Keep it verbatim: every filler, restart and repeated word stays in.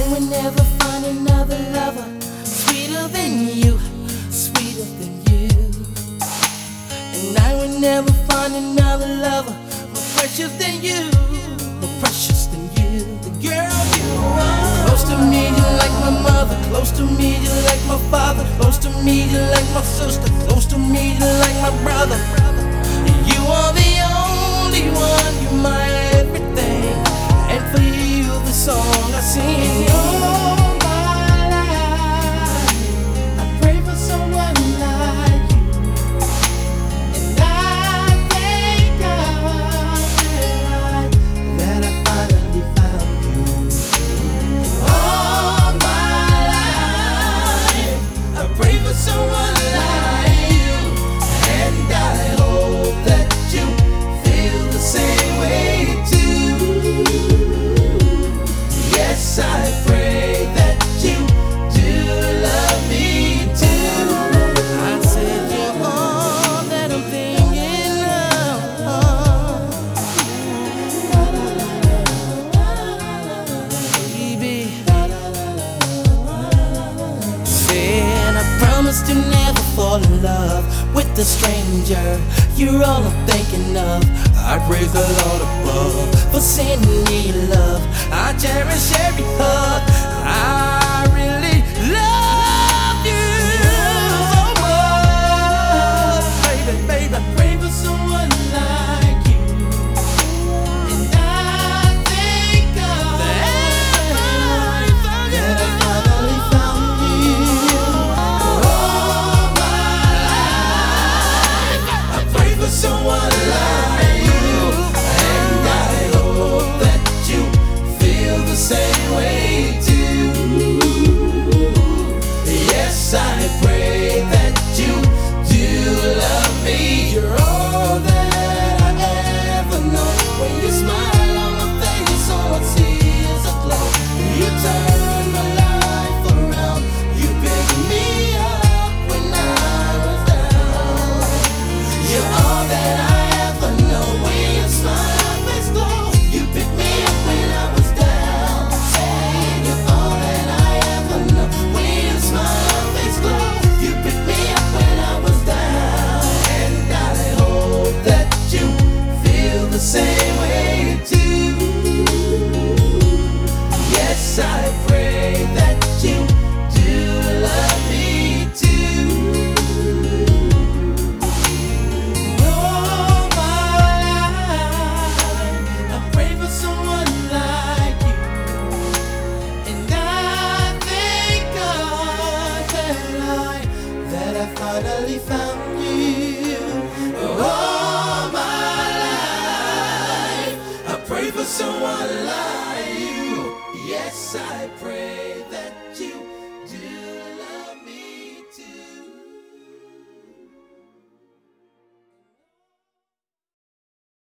will never find another lover sweeter than you, sweeter than you. And I will never find another lover more precious than you, more precious than you. The girl you are. Close to me, you're like my mother. Close to me, you're like my father. Close to me, you're like my sister. Close to me, you're like my brother. You are the only one, you're my everything. And for you, the song I sing. All my life, I pray for someone like you, and I thank God that I finally found you. All my life, I pray for someone like you, and I hope that you feel the same way too. Yes, I pray that you do love me too. I said you're all that I'm thinking of, baby. Said I promised to never fall in love with a stranger. You're all I'm thinking of. I praise the Lord above for sending me love. I cherish every hug. I really love you so much, baby, baby. I pray for someone like you, and I thank God that I finally found you. All my life, I pray for someone like you, and I hope that you feel the same way too. Yes, I pray that you do love me. You're all that I ever know. When you smile on my face, all I see is a glow. You turn my life around. You pick me up when I was down. You're all that I ever know. When you smile, my face glow. You pick me up when I was down. Say you're all that I ever know. When you smile, my face glow. You pick me up when I was down, and I hope that you feel the same way too. Yes, I pray that you do love me too. All my life, I pray for someone like you, and I thank God that I that I finally found you. All my life, I pray for someone like you. Yes, I pray that you